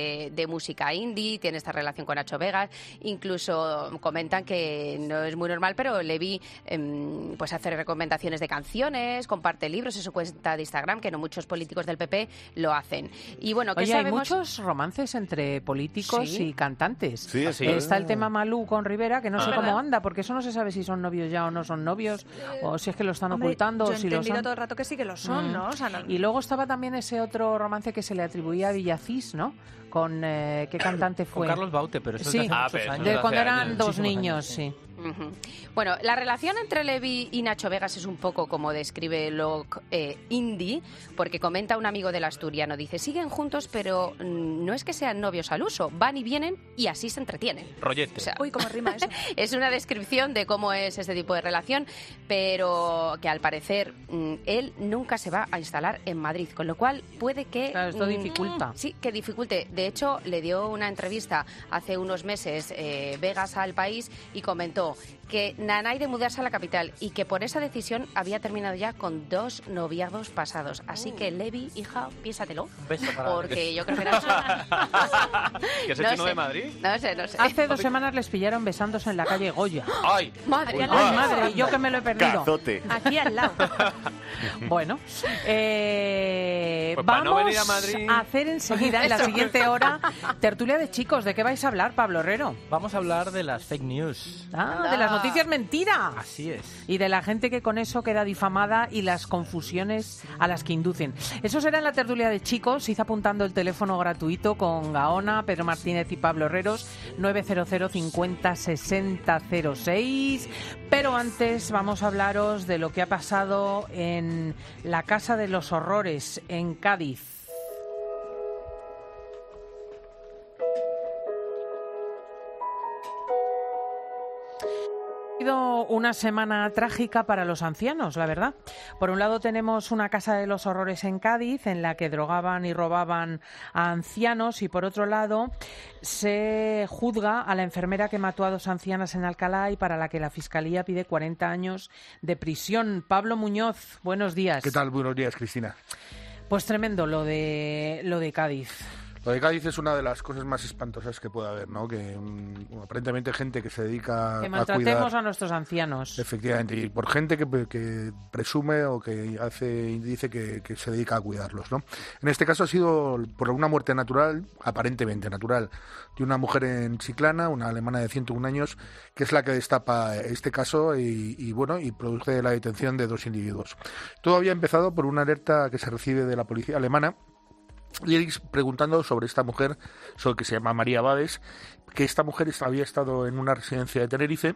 de, de música indie, tiene esta relación con Nacho Vegas, incluso comentan que no es muy normal, pero Levy eh, pues hace recomendaciones de canciones, comparte libros en su cuenta de Instagram, que no muchos políticos del P P lo hacen. Y bueno, ¿qué Oye, sabemos? hay muchos romances entre políticos ¿Sí? y cantantes. Sí, así Eh, es. Está el tema Malú con Rivera, que no Ah. sé ¿Verdad? cómo anda, porque eso no se sabe si son novios ya o no son novios, o si es que lo están Hombre, ocultando, yo o he si lo entendido son. todo el rato que sí que lo son, Mm. ¿no? O sea, no- Y luego estaba también ese otro romance que se le atribuía a Villacís, ¿no? Con eh, ¿qué cantante Con fue? Carlos Baute, pero eso es de sí, hace Ah, muchos pero eso años. es de de cuando hace eran años. dos Muchísimos niños, años, sí. Ujú. Bueno, la relación entre Levy y Nacho Vegas es un poco como describe Locke eh, indie, porque comenta un amigo del asturiano, dice, siguen juntos, pero mm, no es que sean novios al uso, van y vienen y así se entretienen. Rollete. O sea, Uy, cómo rima eso. es una descripción de cómo es este tipo de relación, pero que al parecer mm, él nunca se va a instalar en Madrid, con lo cual puede que... Claro, esto mm, dificulta. Sí, que dificulte. De hecho, le dio una entrevista hace unos meses eh, Vegas al País y comentó que nanay de mudarse a la capital y que por esa decisión había terminado ya con dos noviazgos pasados. Así que, Levy, hija, piénsatelo. Un beso para Porque yo creo que Nacho... ¿Que has No hecho uno sé. de Madrid? No sé, no sé. Hace dos semanas les pillaron besándose en la calle Goya. ¡Ay! Madre Ay, mía. madre, yo que me lo he perdido. Cazote. Aquí al lado. Bueno, eh, Pues para vamos no venir a Madrid. a hacer enseguida, en la siguiente hora, tertulia de chicos. ¿De qué vais a hablar, Pablo Herrero? Vamos a hablar de las fake news. Ah, de las noticias mentiras. Así es. Y de la gente que con eso queda difamada y las confusiones a las que inducen. Eso será en la tertulia de chicos. Id apuntando el teléfono gratuito con Gaona, Pedro Martínez y Pablo Herreros, nueve cero cero cincuenta sesenta cero seis. Pero antes vamos a hablaros de lo que ha pasado en la Casa de los Horrores en Cádiz. Ha sido una semana trágica para los ancianos, la verdad. Por un lado tenemos una casa de los horrores en Cádiz en la que drogaban y robaban a ancianos y por otro lado se juzga a la enfermera que mató a dos ancianas en Alcalá y para la que la Fiscalía pide cuarenta años de prisión. Pablo Muñoz, buenos días. ¿Qué tal? Buenos días, Cristina. Pues tremendo lo de lo de Cádiz. Lo de Cádiz es una de las cosas más espantosas que puede haber, ¿no? Que um, aparentemente gente que se dedica Que a maltratemos cuidar, a nuestros ancianos. efectivamente, y por gente que, que presume o que hace dice que, que se dedica a cuidarlos, ¿no? En este caso ha sido por una muerte natural, aparentemente natural, de una mujer en Chiclana, una alemana de ciento un años, que es la que destapa este caso y, y bueno, y produce la detención de dos individuos. Todo había empezado por una alerta que se recibe de la policía alemana. Y preguntando sobre esta mujer, sobre que se llama María Bades, que esta mujer había estado en una residencia de Tenerife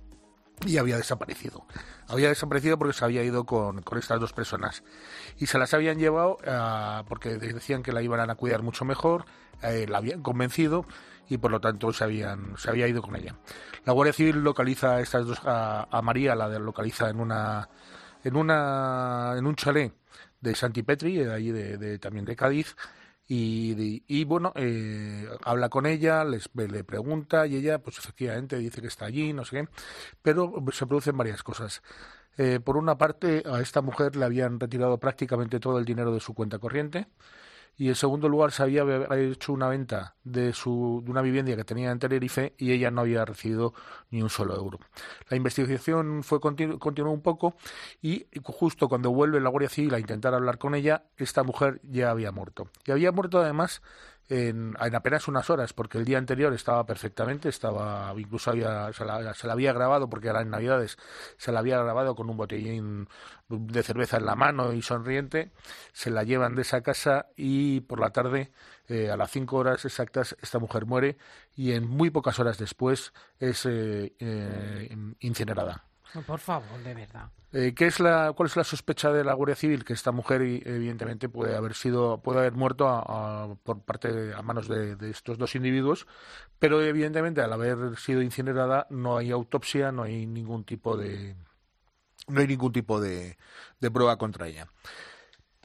y había desaparecido. Había desaparecido porque se había ido con, con estas dos personas. Y se las habían llevado uh, porque decían que la iban a cuidar mucho mejor, eh, la habían convencido y por lo tanto se habían se había ido con ella. La Guardia Civil localiza a estas dos, a, a María la localiza en una en una en un chalet de Santipetri, de allí de, de, también de Cádiz, y, de, y bueno, eh, habla con ella, les, le pregunta, y ella, pues efectivamente dice que está allí, no sé qué, pero se producen varias cosas. Eh, por una parte, a esta mujer le habían retirado prácticamente todo el dinero de su cuenta corriente, y en segundo lugar se había hecho una venta de, su, de una vivienda que tenía en Tenerife y ella no había recibido ni un solo euro. La investigación fue continu, continuó un poco y justo cuando vuelve la Guardia Civil a intentar hablar con ella, esta mujer ya había muerto. Y había muerto además en, en apenas unas horas, porque el día anterior estaba perfectamente, estaba incluso había, se, la, se la había grabado, porque era en Navidades, se la había grabado con un botellín de cerveza en la mano y sonriente, se la llevan de esa casa y por la tarde, eh, a las cinco horas exactas, esta mujer muere y en muy pocas horas después es eh, eh, incinerada. Por favor, de verdad. Eh, ¿qué es la, ¿Cuál es la sospecha de la Guardia Civil? Que esta mujer evidentemente puede haber sido, puede haber muerto a, a, por parte de, a manos de, de estos dos individuos, pero evidentemente al haber sido incinerada no hay autopsia, no hay ningún tipo de no hay ningún tipo de, de prueba contra ella.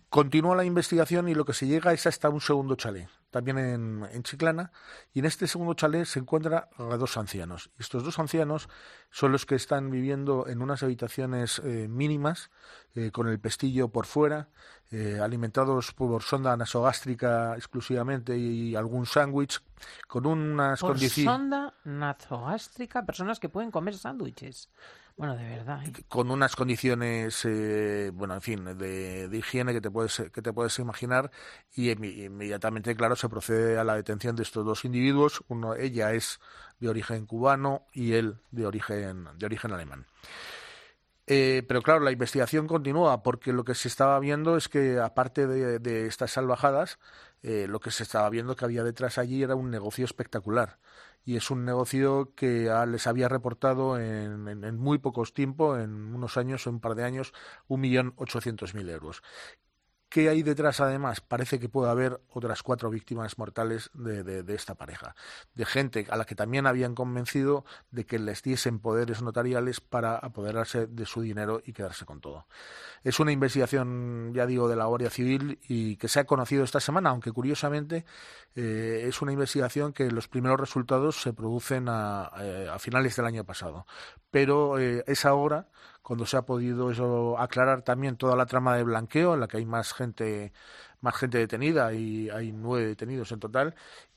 Continúa la investigación y lo que se llega es hasta un segundo chalet, también en, en Chiclana, y en este segundo chalet se encuentran a dos ancianos. Y estos dos ancianos son los que están viviendo en unas habitaciones eh, mínimas, eh, con el pestillo por fuera, eh, alimentados por sonda nasogástrica exclusivamente y algún sándwich, con unas Por condiciones... sonda nasogástrica, personas que pueden comer sándwiches. Bueno, de verdad. ¿eh? Con unas condiciones, eh, bueno, en fin, de, de higiene que te puedes que te puedes imaginar, y inmediatamente, claro, se procede a la detención de estos dos individuos. Uno, ella es de origen cubano y él de origen de origen alemán. Eh, pero claro, la investigación continúa, porque lo que se estaba viendo es que, aparte de, de estas salvajadas, eh, lo que se estaba viendo que había detrás allí era un negocio espectacular. Y es un negocio que a, les había reportado en, en, en muy pocos tiempos, en unos años, en un par de años, un millón ochocientos mil euros. ¿Qué hay detrás, además? Parece que puede haber otras cuatro víctimas mortales de, de, de esta pareja, de gente a la que también habían convencido de que les diesen poderes notariales para apoderarse de su dinero y quedarse con todo. Es una investigación, ya digo, de la Guardia Civil y que se ha conocido esta semana, aunque curiosamente eh, es una investigación que los primeros resultados se producen a, eh, a finales del año pasado. Pero eh, es ahora cuando se ha podido eso aclarar también toda la trama de blanqueo, en la que hay más gente más gente detenida, y hay nueve detenidos en total,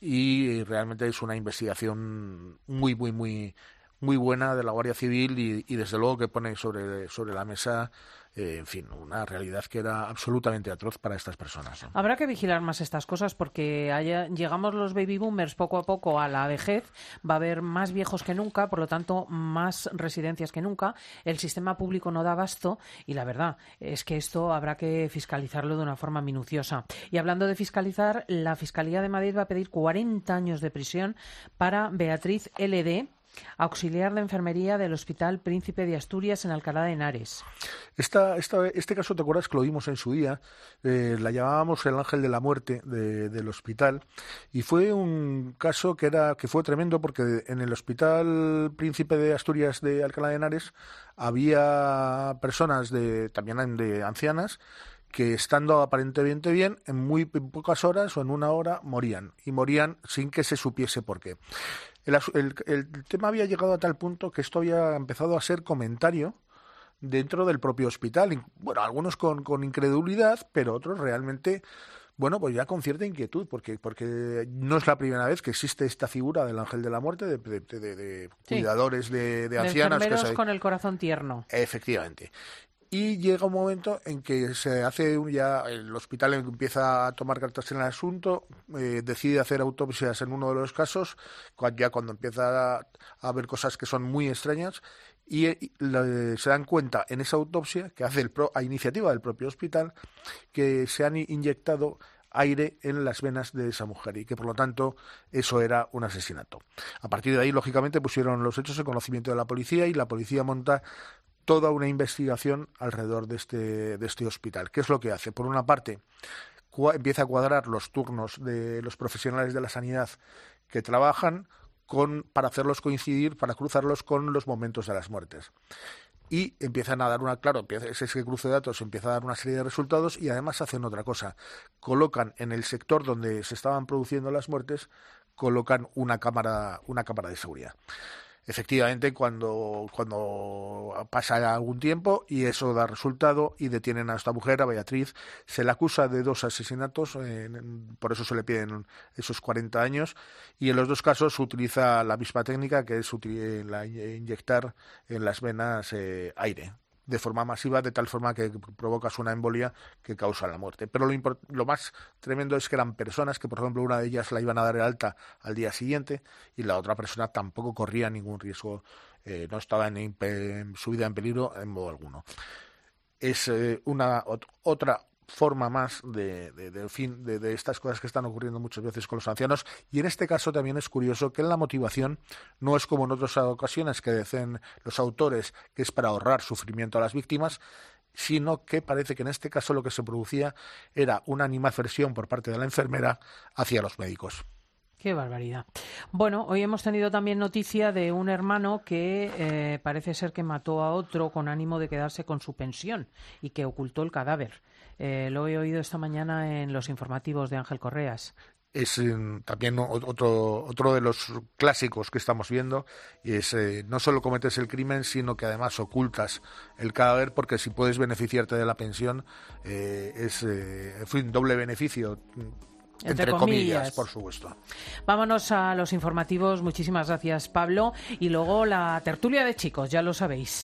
y realmente es una investigación muy muy muy muy buena de la Guardia Civil y, y desde luego que pone sobre sobre la mesa eh, en fin, una realidad que era absolutamente atroz para estas personas, ¿no? Habrá que vigilar más estas cosas porque haya, llegamos los baby boomers poco a poco a la vejez, va a haber más viejos que nunca, por lo tanto más residencias que nunca, el sistema público no da abasto y la verdad es que esto habrá que fiscalizarlo de una forma minuciosa. Y hablando de fiscalizar, la Fiscalía de Madrid va a pedir cuarenta años de prisión para Beatriz L D, auxiliar de enfermería del Hospital Príncipe de Asturias en Alcalá de Henares. Esta, esta, este caso, ¿te acuerdas que lo vimos en su día? Eh, la llamábamos el ángel de la muerte de, del hospital, y fue un caso que era que fue tremendo porque en el Hospital Príncipe de Asturias de Alcalá de Henares había personas de también de ancianas que, estando aparentemente bien, en muy pocas horas o en una hora morían, y morían sin que se supiese por qué. El, el, el tema había llegado a tal punto que esto había empezado a ser comentario dentro del propio hospital. Y, bueno, algunos con, con incredulidad, pero otros realmente, bueno, pues ya con cierta inquietud, porque porque no es la primera vez que existe esta figura del ángel de la muerte, de, de, de, de sí. cuidadores de, de ancianas. De enfermeros que se... con el corazón tierno. Efectivamente. Y llega un momento en que se hace ya el hospital empieza a tomar cartas en el asunto, eh, decide hacer autopsias en uno de los casos, ya cuando empieza a, a haber cosas que son muy extrañas, y, y le, se dan cuenta en esa autopsia que hace el pro, a iniciativa del propio hospital, que se han inyectado aire en las venas de esa mujer y que por lo tanto eso era un asesinato. A partir de ahí, lógicamente, pusieron los hechos en conocimiento de la policía y la policía monta toda una investigación alrededor de este, de este hospital. ¿Qué es lo que hace? Por una parte, cua- empieza a cuadrar los turnos de los profesionales de la sanidad que trabajan con, para hacerlos coincidir, para cruzarlos con los momentos de las muertes. Y empiezan a dar una, claro, ese, ese cruce de datos empieza a dar una serie de resultados, y además hacen otra cosa. Colocan en el sector donde se estaban produciendo las muertes, colocan una cámara, una cámara de seguridad. Efectivamente, cuando, cuando pasa algún tiempo y eso da resultado y detienen a esta mujer, a Beatriz, se le acusa de dos asesinatos, eh, por eso se le piden esos cuarenta años, y en los dos casos se utiliza la misma técnica, que es la, inyectar en las venas eh, aire de forma masiva, de tal forma que provocas una embolia que causa la muerte. Pero lo, import- lo más tremendo es que eran personas que, por ejemplo, una de ellas la iban a dar el alta al día siguiente y la otra persona tampoco corría ningún riesgo, eh, no estaba en, en su vida en peligro en modo alguno. Es eh, una ot- otra forma más de, de, de, fin, de, de estas cosas que están ocurriendo muchas veces con los ancianos, y en este caso también es curioso que la motivación no es como en otras ocasiones que dicen los autores que es para ahorrar sufrimiento a las víctimas, sino que parece que en este caso lo que se producía era una animadversión por parte de la enfermera hacia los médicos. Qué barbaridad. Bueno, hoy hemos tenido también noticia de un hermano que eh, parece ser que mató a otro con ánimo de quedarse con su pensión y que ocultó el cadáver. Eh, lo he oído esta mañana en los informativos de Ángel Correas. Es eh, también otro otro de los clásicos que estamos viendo, y es eh, no solo cometes el crimen, sino que además ocultas el cadáver, porque si puedes beneficiarte de la pensión eh, es eh, en fin, doble beneficio. Entre, Entre comillas. comillas, por supuesto. Vámonos a los informativos. Muchísimas gracias, Pablo. Y luego la tertulia de chicos, ya lo sabéis.